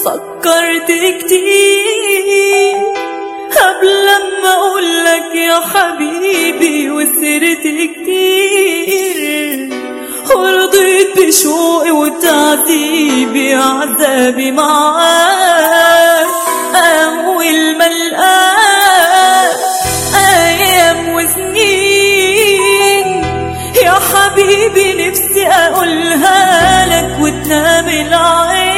فكرت كتير قبل لما اقولك يا حبيبي، وسرت كتير ورضيت بشوقي وتعذيبي عذابي معاك. أول ما القاك أيام وسنين يا حبيبي نفسي أقولها لك وتنام العين.